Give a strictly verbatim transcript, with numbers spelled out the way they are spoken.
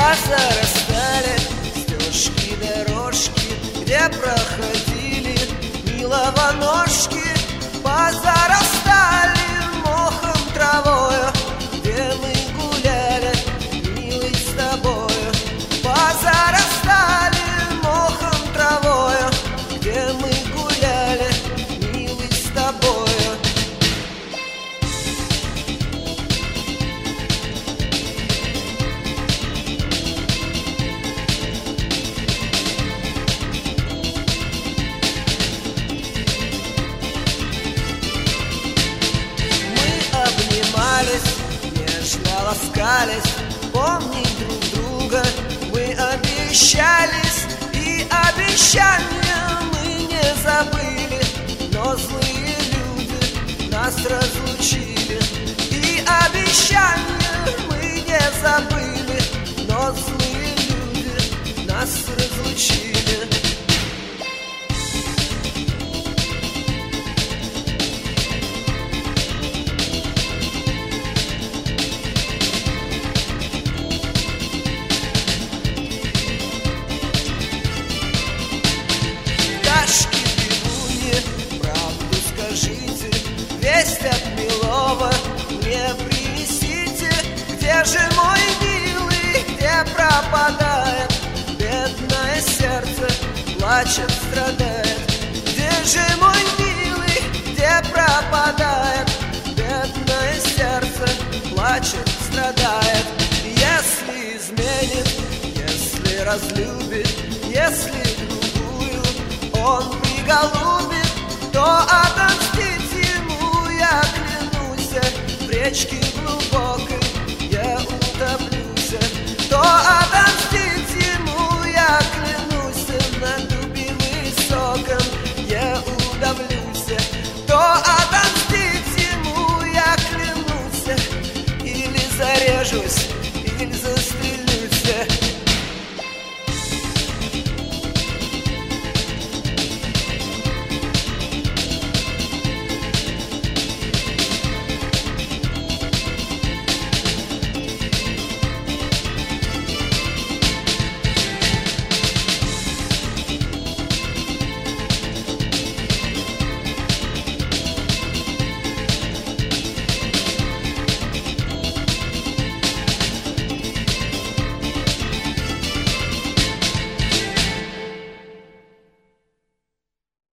Позарастали стежки, дорожки, где проходили милого ножки. Позарастали мохом, травою, где мы гуляли, милый, с тобою. Позарастали мохом, травою, где мы гуляли, милый, с тобою. Нежно ласкались, помнить друг друга мы обещались, и обещания мы не забыли, но злые люди нас разлучили. И обещания мы не забыли, но злые люди нас разлучили. Весть от милого мне принесите. Где же мой милый, где пропадает? Бедное сердце плачет, страдает. Где же мой милый, где пропадает? Бедное сердце плачет, страдает. Если изменит, если разлюбит, если другую он приголубит, то отомстить ему я клянусь. В речке глубокой я утоплюсь, то отомстить ему я клянусь. На дубе высоком я удавлюсь, то отомстить ему я клянусь. Или зарежусь, или зарежусь.